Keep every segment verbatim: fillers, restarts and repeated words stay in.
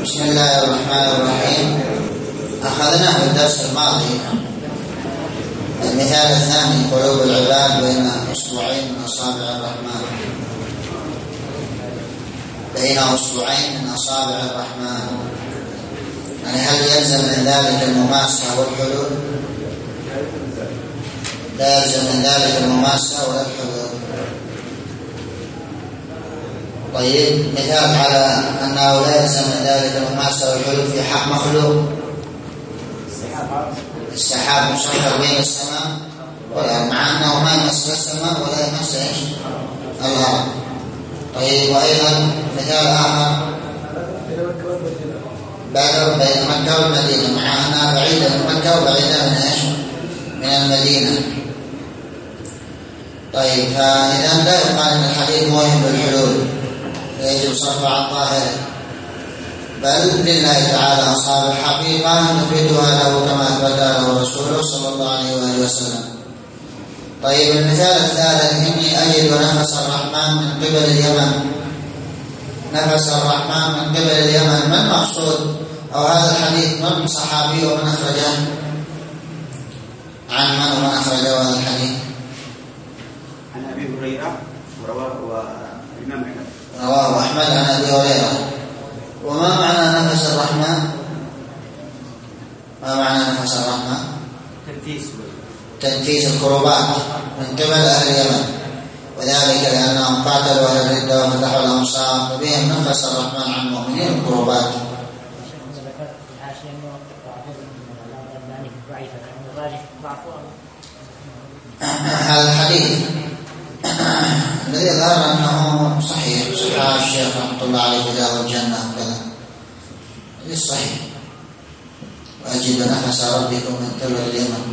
بسم الله الرحمن الرحيم. أخذنا في الدرس الماضي المثال الثاني: قلوب العباد بين أصبعين من أصابع الرحمن. بين أصبعين من أصابع الرحمن، يعني هل يلزم من ذلك المماسة والحلول؟ لا يلزم من ذلك المماسة ولا الحلول. طيب، مثال على أنه لا يلزم من ذلك المماسة والحلول في حق مخلوق: السحاب مسخر بين السماء والأرض، مع أنه ما يمس السماء ولا يمس الأرض. طيب، وأيضا مثال آخر: بدر بين مكة والمدينة، مع أنها بعيدة من مكة وبعيدة من إيش؟ من المدينة. طيب، فإذا لا يقال أن الحديث موهم بالحلول، يجب صرف عن ظاهره، بل لله تعالى أصحاب الحقيقة نثبتها له كما أثبتها له رسوله صلى الله عليه وآله وسلم. طيب، المثال الثالث: إني أجد نفس الرحمن من قبل اليمن. نفس الرحمن من قبل اليمن، ما المقصود؟ أو هذا الحديث من صحابي ومن أخرجه؟ عن من ومن أخرجه هذا الحديث؟ عن أبي هريرة ورواه الإمام أحمد. رواه أحمد عن أبي هريرة. وما معنى نفس الرحمن؟ ما معنى نفس الرحمن؟ تنفيس تنفيس الكروبات من قبل أهل اليمن، وذلك لأنهم قاتلوا أهل الردة وفتحوا الأمصار، وبهم نفس الرحمن عن المؤمنين الكروبات. هذا الحديث الذي ظهر أنه صحيح، صحيح الشيخ رحمة الله عليه في دار الجنة وكذا، هذا صحيح: وأجد نفس ربكم من قبل اليمن.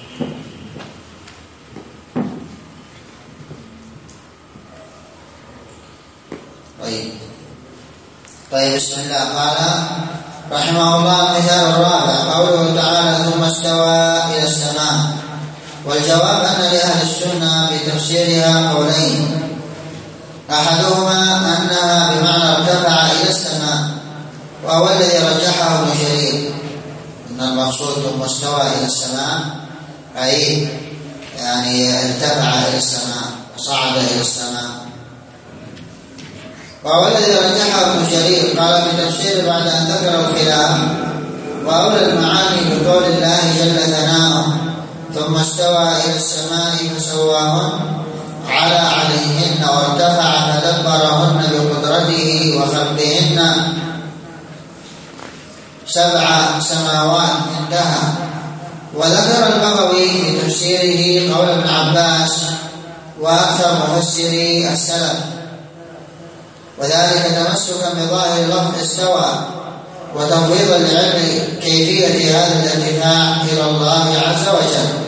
طيب طيب بسم الله. قال رحمه الله: المثال الرابع قوله تعالى: ثم استوى إلى السماء. والجواب أن لأهل السنة بتفسيرها قولين: أحدهما أنها بمعنى ارتفع إلى السماء، وهو الذي رجحه ابن جرير، أن المقصود ثم استوى إلى السماء أي يعني ارتفع إلى السماء وصعد إلى السماء. وهو الذي رجحه ابن جرير قال في تفسير بعد أن ذكر الخلاف: وأولى المعاني بقول الله جل ثناؤه: ثم استوى إلى السماء فسواهن على عليهن وارتفع فدبرهن بقدرته وخلقهن سبع سماوات انتهى. وذكر البغوي في تفسيره قول ابن عباس وأكثر مفسري السلف، وذلك تمسكا بظاهر لفظ استوى وتفويضا لعلم كيفية هذا الارتفاع إلى الله عز وجل.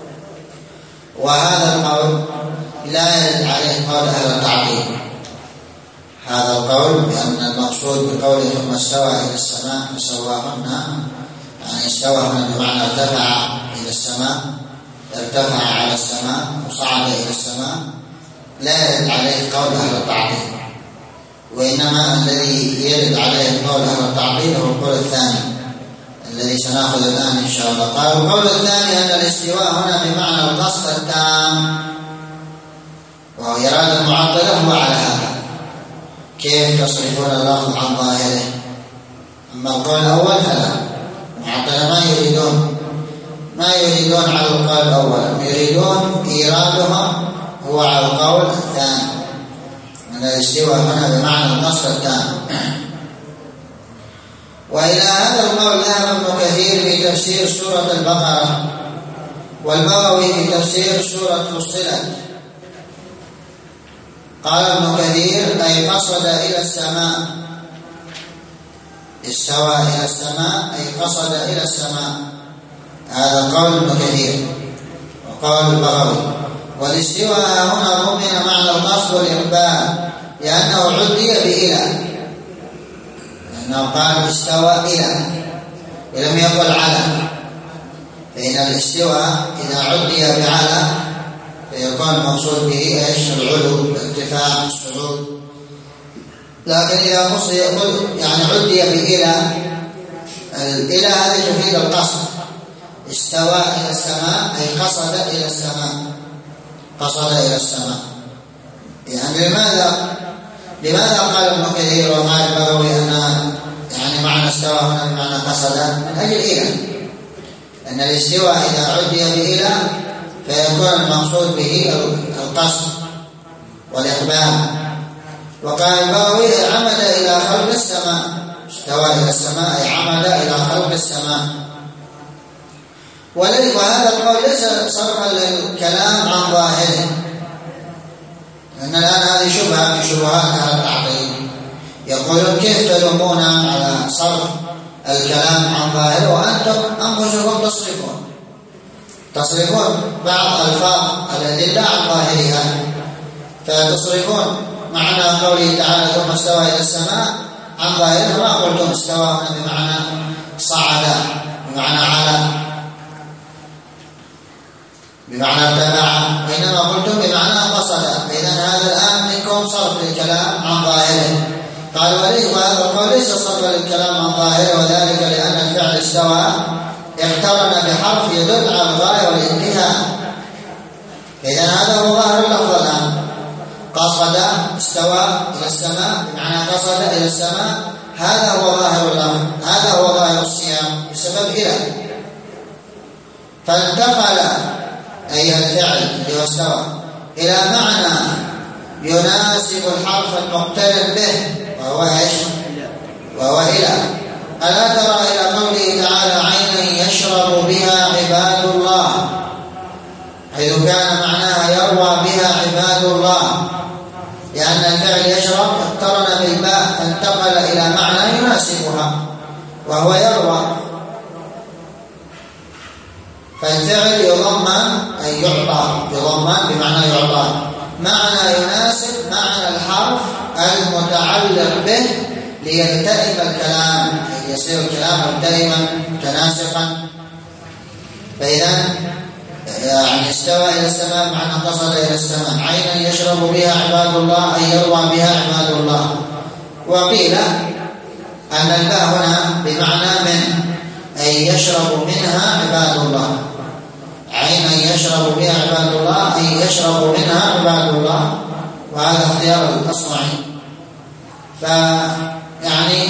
وهذا القول لا يرد عليه قول أهل التعطيل. هذا القول بأن المقصود بقوله ثم استوى إلى السماء فسواهن، يعني استوى هنا بمعنى ارتفع إلى السماء، ارتفع على السماء وصعد إلى السماء، لا يرد عليه قول أهل التعطيل، وإنما الذي يرد عليه قول أهل التعطيل هو القول الثاني الذي سنأخذ الآن إن شاء الله. قال القول الثاني أن الاستواء هنا بمعنى القصد التام، وهو إرادة المعطلة هو على هذا. كيف تصرفون اللفظ عن ظاهره؟ أما القول الأول فلا، المعطلة ما يريدون ما يريدون على القول الأول، يريدون إيرادهم هو على القول الثاني أن الاستواء هنا بمعنى القصد التام. وإلى هذا القول ذهب ابن كثير في تفسير سورة البقرة، والبغوي في تفسير سورة فصلت. قال ابن كثير: أي قصد إلى السماء، استوى إلى السماء أي قصد إلى السماء. هذا قول ابن كثير وقول البغوي. والاستواء هنا ضمن معنى القصد والإقبال، لأنه عدي بإلى، لأنه قال استوى إلى ولم يقل على، فإن الاستواء إذا عدي بعلى فيكون المقصود به ايش؟ العلو، الارتفاع، الصعود. لكن إذا قصد يقول يعني عدي بإلى، الإلى هذه تفيد القصد. استوى إلى السماء أي قصد إلى السماء، قصد إلى السماء. يعني لماذا لماذا قال ابن كثير وقال البغوي أن يعني معنى استوى هنا بمعنى قصد؟ من أجل إلى، أن الاستواء إذا عدي بإلى فيكون المقصود به القصد والإقبال. وقال البغوي عمد إلى خلق السماء، استوى إلى السماء أي عمد إلى خلق السماء. وهذا القول ليس صرفا للكلام عن ظاهره، لأن الآن هذه شبهة من شبهات أهل التعطيل، يقولون كيف تلومون على صرف الكلام عن ظاهره وأنتم أنفسكم تصرفون تصرفون بعض ألفاظ الأدلة عن ظاهرها، فتصرفون معنى قوله تعالى ثم استوى إلى السماء عن ظاهرها، ما قلتم استوى هنا بمعنى صعد، بمعنى على، بمعنى ارتفع، وإنما قلتم بمعنى قصد. فإذا هذا الآن منكم صرف الكلام عن ظاهره. قالوا وليس، وهذا القول ليس صرفا للكلام عن ظاهره، وذلك لأن الفعل استوى اقترن بحرف يدل على الغاية والانتهاء. إذا هذا هو ظاهر اللفظ الآن، قصد استوى إلى السماء بمعنى قصد إلى السماء، هذا هو ظاهر اللفظ، هذا هو ظاهر الصيام بسبب إلى. فانتقل أي الفعل اللي هو استوى إلى معنى يناسب الحرف المقترن به، وهو ايش؟ وهو إلى. ألا ترى إلى قوله تعالى عينا يشرب بها عباد الله، حيث كان معناها يروى بها عباد الله، لأن الفعل يشرب اقترن بالباء فانتقل إلى معنى يناسبها وهو يروى. فالفعل يضمن أي يعطى، يضمن بمعنى يعطى معنى يناسب معنى الحرف المتعلق به ليلتئم الكلام، أي يصير الكلام ملتئما متناسقا. فإذا يعني استوى إلى السماء معنى قصد إلى السماء، عينا يشرب بها عباد الله أي يروى بها عباد الله. وقيل أن الباء هنا بمعنى من، أي يشرب منها عباد الله، عينا يشرب بها عباد الله أي يشرب منها عباد الله، وهذا اختيار الأصمعي. فيعني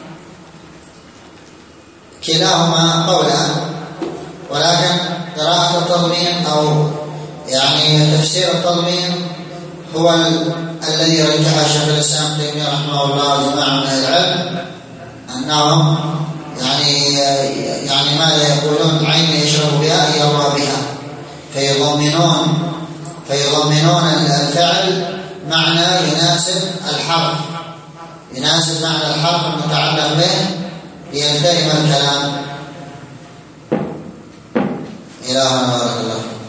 كلاهما قولان، ولكن قراءة التضمين أو يعني تفسير التضمين هو ال... الذي رجح شيخ الإسلام ابن تيمية رحمه الله وجماعة من العلم، أنهم يعني يعني ماذا يقولون؟ عين يشرب بها يروى بها، فيضمنون فيضمنون الفعل معنى يناسب الحرف، يناسب معنى الحرف المتعلق به ليلتئم الكلام. إلهنا بارك الله.